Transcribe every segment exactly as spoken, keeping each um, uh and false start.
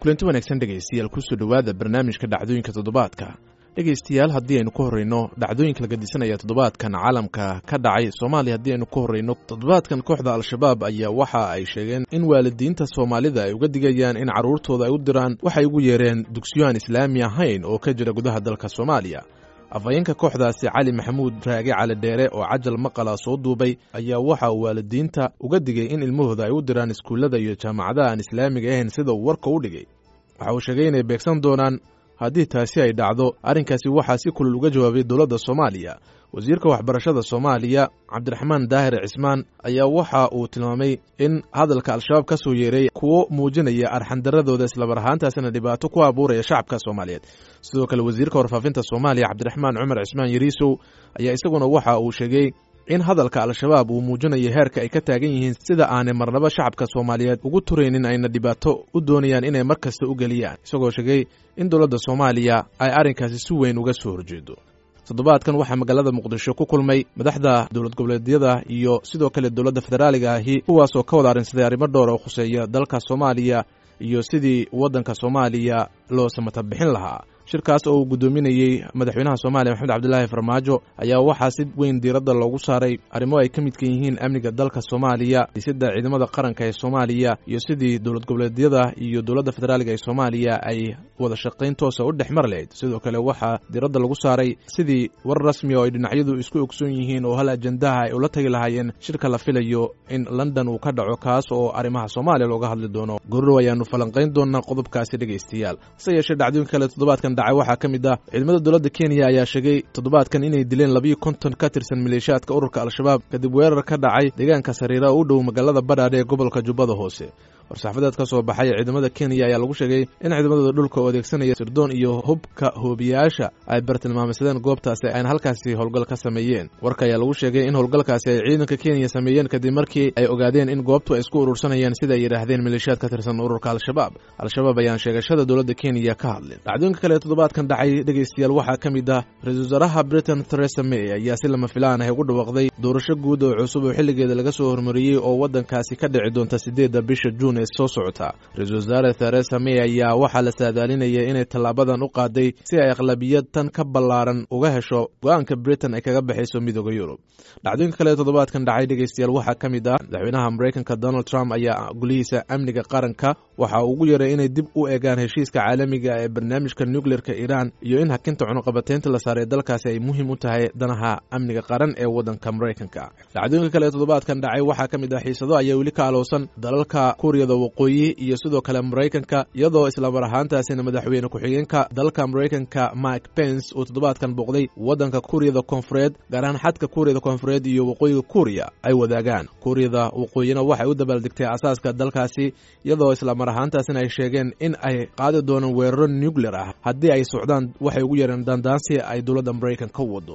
kulanti wanaagsan dhegaystayaal kusoo dhowaada barnaamijka dhacdooyinka toddobaadka dhegaystayaal haddii aynu ku horreyno dhacdooyinka laga disanaya toddobaadkan caalamka ka dhacay soomaaliya haddii aynu ku horreyno toddobaadkan kooxda al-shabaab ayaa waxa ay sheegeen in waalidiinta soomaalida ay uga digayaan in carruurtooda ay u diraan waxay ugu yeereen dugsiyo aan islaami ahayn oo ka jira gudaha dalka soomaaliya afhayeenka kooxdaasi cali maxamuud raage cali dheere oo cajal maqala soo duubay ayaa waxa uu waalidiinta uga digay in ilmahooda ay u diraan iskuullada iyo jaamacadaha aan islaamiga ahayn sida uu warka u dhigay waxa uu sheegay inay beegsan doonaan haddii taasi ay dhacdo arrinkaasi waxaa si kulul uga jawaabay dowladda soomaaliya wasiirka waxbarashada soomaaliya cabdiraxmaan daahir cismaan ayaa waxa uu tilmaamay in hadalka al-shabaab ka soo yeeray kuwo muujinaya arxandaradooda islamar ahaantaasina dhibaato ku abuuraya shacabka soomaaliyeed sidoo kale wasiirka warfaafinta soomaaliya cabdiraxmaan cumar cismaan yariisow ayaa isaguna waxa uu sheegay in hadalka al-shabaab uu muujinayo heerka ay ka taagan yihiin sida aanay marnaba shacabka soomaaliyeed ugu turaynin ayna dhibaato u doonayaan inay mar kasta u geliyaan isagoo sheegay in dowladda soomaaliya ay arrinkaasi si weyn uga soo horjeedo toddobaadkan waxaa magaalada muqdisho ku kulmay madaxda dowlad goboleedyada iyo sidoo kale dowladda federaaliga ahi kuwaasoo ka wada arrinsaday arrimo dhowr oo khuseeya dalka soomaaliya iyo sidii waddanka soomaaliya loo samata bixin lahaa shirkaas oo uu guddoominayey madaxweynaha soomaaliya maxamed cabdilaahi farmaajo ayaa waxaa si weyn diiradda loogu saaray arrimo ay ka midkan yihiin amniga dalka soomaaliya dhisidda ciidamada qaranka ee soomaaliya iyo sidii dowlad goboleedyada iyo dowladda federaaliga ee soomaaliya ay wada shaqayn toosa u dhex mar lahayd sidoo kale waxaa diiradda lagu saaray sidii war rasmi oo ay dhinacyadu isku ogsoon yihiin oo hal ajandaha ay ula tagi lahaayeen shirka la filayo in london uu ka dhaco kaas oo arrimaha soomaaliya looga hadli doono gururo ayaanu falanqayn doonaa qodobkaasi dhegaystayaal hase yeeshee dhacdooyinka kale toddobaadkan dhacay waxaa ka mid ah ciidamada dowladda kenya ayaa sheegay toddobaadkan inay dileen labiyo konton ka tirsan maleeshiyaadka ururka al-shabaab kadib weerar ka dhacay deegaanka sariira oo u dhow magaalada badhaadhe ee gobolka jubbada hoose war-saxaafadeed ka soo baxay ciidamada kenya ayaa lagu sheegay in ciidamadooda dhulka oo adeegsanaya sirdoon iyo hubka hoobiyaasha ay bartilmaameysadeen goobtaasi ayna halkaasi howlgal ka sameeyeen warka ayaa lagu sheegay in howlgalkaasi ay ciidanka kenya sameeyeen kadib markii ay ogaadeen in goobtu ay isku urursanayaan sida ay yidhaahdeen maleeshiyaad ka tirsan ururka al-shabaab al-shabaab ayaan sheegashada dowladda kenya ka hadlin dhacdooyinka kale toddobaadkan dhacay dhegaystayaal waxaa ka mid ah ra-iisul wasaaraha britain theresa may ayaa si lama filaan ah ugu dhawaaqday doorasho guud oo cusub oo xilligeeda laga soo hormariyey oo waddankaasi ka dhici doonta sideedda bisha juun soo socota ra-iisul wasaare theresa may ayaa waxaa la saadaalinaya inay tallaabadan u qaaday si ay aqlabiyad tan ka ballaaran uga hesho go-aanka britain ay kaga baxayso midooda yurub dhacdooyinka kale toddobaadkan dhacay dhegaystayaal waxaa ka mid ah madaxweynaha maraykanka donald trump ayaa gulihiisa amniga qaranka waxa uu ugu yeeray inay dib u eegaan heshiiska caalamiga ee barnaamijka nucleerka iiraan iyo in hakinta cunuqabateynta la saaray dalkaasi ay muhiim u tahay danaha amniga qaran ee waddanka maraykanka dhacdooyinka kale toddobaadkan dhacay waxaa ka mid ah xiisado ayaa weli ka aloosan dalalka kuuriyada waqooyi iyo sidoo kale maraykanka iyadoo islamar ahaantaasina madaxweyne ku-xigeenka dalka maraykanka mike pence uu toddobaadkan booqday waddanka kuuriyada koonfureed gaar ahaan xadka kuuriyada koonfureed iyo waqooyiga kuuriya ay wadaagaan kuuriyada waqooyina waxay u dabaaldegtay asaaska dalkaasi iyadoo islamar ahaantaasina ay sheegeen in ay qaadi doonaan weeraro nuclear ah haddii ay socdaan waxay ugu yeereen dandaansi ay dowladda maraykan ka wado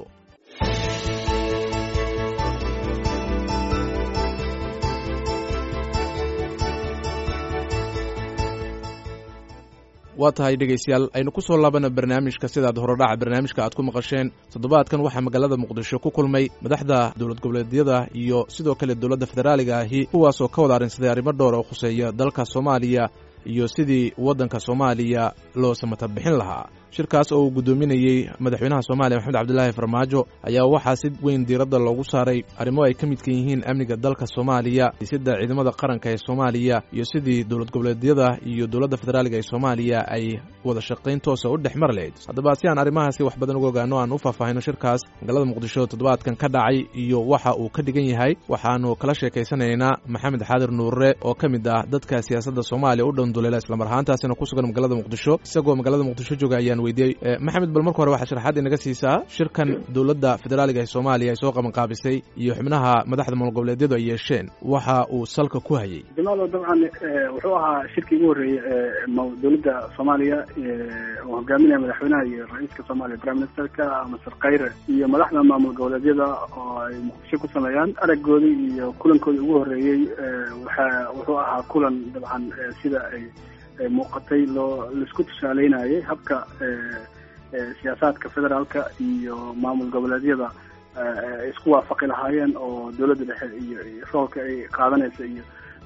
waa tahay dhegaystayaal aynu ku soo laabana barnaamijka sidaad horodhaca barnaamijka aad ku maqasheen toddobaadkan waxaa magaalada muqdisho ku kulmay madaxda dowlad goboleedyada iyo sidoo kale dowladda federaaliga ahi kuwaasoo ka wada arrinsaday arrimo dhowr oo khuseeya dalka soomaaliya iyo sidii waddanka soomaaliya loo samata bixin lahaa shirkaas oo uu guddoominayey madaxweynaha soomaaliya maxamed cabdilaahi farmaajo ayaa waxaa si weyn diiradda loogu saaray arrimo ay ka midkan yihiin amniga dalka soomaaliya dhisidda ciidamada qaranka ee soomaaliya iyo sidii dowlad goboleedyada iyo dowladda federaaliga ee soomaaliya ay wada shaqayn toosa u dhex mar lahayd haddaba si aan arrimahaasi wax badan uga ogaano aan u faahfaahino shirkaas magaalada muqdisho toddobaadkan ka dhacay iyo waxa uu ka dhigan yahay waxaanu kala sheekaysanaynaa maxamed xaadir nuurre oo ka mid ah dadka siyaasadda soomaaliya u dhanduleela islamar ahaantaasina ku sugan magaalada muqdisho isagoo magaalada muqdisho jooga ayaan weydiiyey maxamed bal marka hore waxaa sharaxaad inaga siisaa shirkan dowladda federaaliga ee soomaaliya ay soo qabanqaabisay iyo xubnaha madaxda maamul goboleedyadu ay yeesheen waxa uu salka ku hayay jamaalo dabcan wuxuu ahaa shirkii ugu horreeyey ee dowladda soomaaliya oo hogaaminaya madaxweynaha iyo ra-iiska soomaaliya prime ministerka masar khayre iyo madaxda maamul goboleedyada oo ay muqdisho ku sameeyaan araggoodii iyo kulankoodii ugu horreeyey waxa wuxuu ahaa kulan dabcan sida ay muuqatay loo laisku tusaaleynayay habka siyaasaadka federaalka iyo maamul goboleedyada isku waafaqi lahaayeen oo dowladda dhexe iyo roolka ay qaadanaysa iyo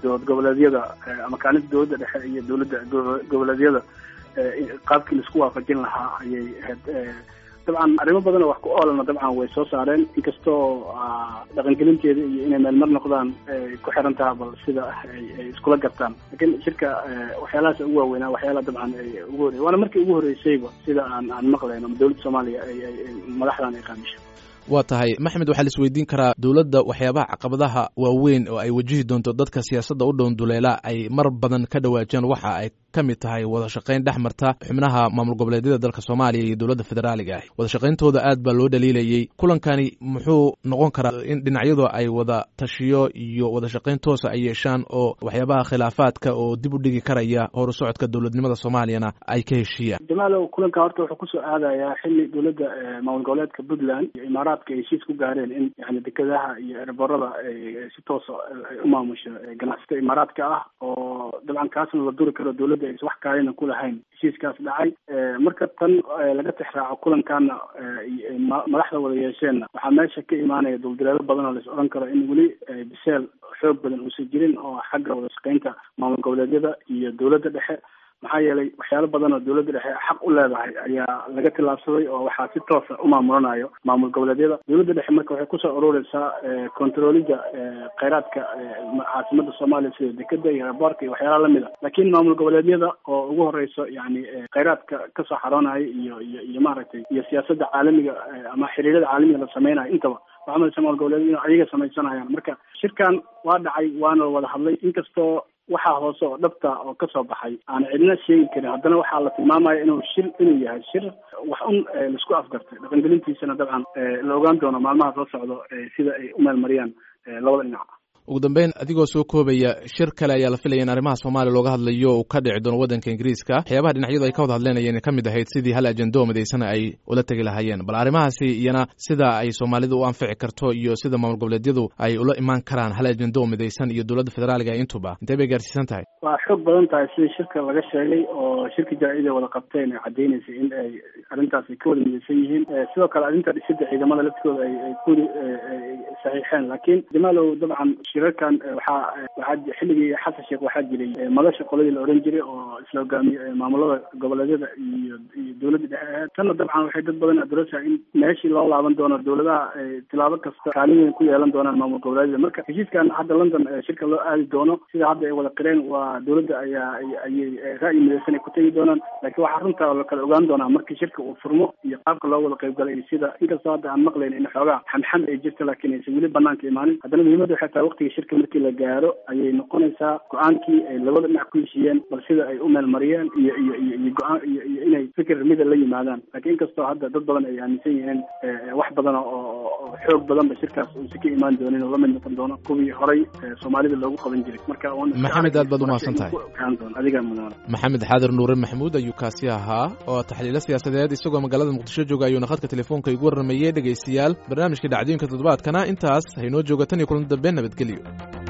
dowlad goboleedyada ama kaalinta dowladda dhexe iyo dowladda goboleedyada qaabkii laisku waafajin lahaa ayay ahayd. dabcan arrimo badan oo wax ku oolana dabcan way soo saareen, inkastoo dhaqangelinteeda iyo inay meelmar noqdaan ay ku xiran taha bal sida ay iskula gartaan. laakiin shirka waxyaalahaas ugu waaweynaa waxyaalaha dabcan ay ugu horrey waana markii ugu horreysayba sida aan aan maqlayn ama dowladda soomaaliya ay madaxdan ay qaadisho. waa tahay maxamed, waxaa la isweydiin karaa dowladda waxyaabaha caqabadaha waaweyn oo ay wajihi doonto dadka siyaasadda u dhown duleela ay mar badan ka dhawaajeen waxa ay ka mid tahay wada shaqayn dhex marta xubnaha maamul goboleedyada dalka Soomaaliya iyo dowladda federaaliga ah. wada shaqayntooda aad baa loo dhaliilayay. kulankani muxuu noqon karaa in dhinacyadu ay wada tashiyo iyo wada shaqayn toos ah ay yeeshaan oo waxyaabaha khilaafaadka oo dib u dhigi karaya horu socodka dowladnimada Soomaaliyana ay ka heshiiyaan? jamaalow, kulanka horta wuxuu kusoo aadayaa xilli dowladda maamul goboleedka Puntland iyo Imaaraadka ay heshiis ku gaareen in yani dekedaha iyo airborada ay si toos ah u maamusho ganacsatada Imaaraadka ah, oo dabcan kaasna la duri karo dowladda ay wax kaalina ku lahayn. heshiiskaas dhacay marka tan laga tixraaco kulankaana madaxda wada yeesheenna waxaa meesha ka imaanaya duldileelo badan oo la is odhan karo in weli biseel xoog badan uusan jirin oo xagga wada shaqaynta maamul goboleedyada iyo dowladda dhexe. maxaa yeelay waxyaalo badan oo dowladda dhexe xaq u leedahay ayaa laga tillaabsaday oo waxaa si toosa u maamulanayo maamul goboleedyada. dowladda dhexe marka waxay kusoo urureysaa controlida kheyraadka caasimada Soomaaliya sida dekeda iyo airportka iyo waxyaalaha lamid a, laakiin maamul goboleedyada oo ugu horeyso yani kheyraadka kasoo xaroonaya iyo iyo iyo maaragtay iyo siyaasadda caalamiga ama xiriirada caalamiga la sameynayo intaba waxaa maamul goboleedyada ayaga sameysanayaan. marka shirkan waa dhacay waana wada hadlay, inkastoo waxaa hoose oo dhabta oo kasoo baxay aan cidna sheegi karin, haddana waxaa la tilmaamaya inuu shir inuu yahay shir wax un laisku afgartay. dhaqangelintiisana dabcan la ogaan doono maalmaha soo socdo sida ay u meelmariyaan labada dhinac. ugu dambeyn, adigoo soo koobaya, shir kale ayaa la filaya in arrimaha Soomaaliya looga hadlayo uu ka dhici doono waddanka Ingiriiska. waxyaabaha dhinacyadu ay ka wada hadleenayeen ka mid ahayd sidii hal ajendo midaysan ay ula tagi lahaayeen. bal arrimahaasi iyana sida ay Soomaalidu u anfici karto iyo sida maamul goboleedyadu ay ula imaan karaan hal ajendo midaysan iyo dowladda federaaliga intuba intee bay gaarsiisan tahay? waa xoog badan tahay sidii shirka laga sheegay oo shirka jaraa'idada wada qabteen ay cadeynaysay in ay arrintaasi ka wada midaysan yihiin. sidoo kale arrinta dhisidda ciidamada laftooda ay ay ku saxiixeen. laakiin jamaalow, dabcan shirarkan waxaa waxaa xilligii xasan sheekh waxaa jiray madasha qoladii la oran jiray oo isla hogaamiyey maamulada goboleedyada iyo iyo dowladda dhexe ahayd. tanna dabcan waxay dad badan adooraysaa in meeshii loo laaban doono dowladaha tilaabo kasta kaalin weyn ku yeelan doonaan maamul goboleedyada. marka heshiiskan hadda London shirka loo aadi doono sida hadda ay wada qireen waa dowladda ayaa ayay ra'yi midaysan ay ku tegi doonaan, laakiin waxaa runtaa la kala ogaan doonaa markii shirka uu furmo iyo qaabka loo wada qayb galay. sida inkastoo hadda aan maqlayn in xoogaa xamxam ay jirto laakiin aysan weli banaanka imaanin, haddana muhiimadda waxay tahay waqtiga shirka markii la gaaro ayay noqonaysaa go-aankii ay labada dhinac ku heshiiyeen bal sida ay u meelmariyeen iyo iyo iyo iyo go-aan iyo iyo inay fikir mida la yimaadaan. laakiin inkastoo hadda dad badan ay aaminsan yihiin wax badan oo xoog badanba shirkaas uu si ka imaan doonin oo la mid noqon doono kuwii horay Soomaalida loogu qaban jiray. marka maxamed, aad baad u mahadsan tahay. adiga mudan maxamed xaadir nuure maxamuud ayuu kaasi ahaa oo taxliil siyaasadeed isagoo magaalada Muqdisho jooga ayuu khadka telefoonka igu warramayay. dhegeystayaal, barnaamijka dhacdooyinka toddobaadkana intaas haynoo jooga tan iyo kulan dambe. nabadgelyo.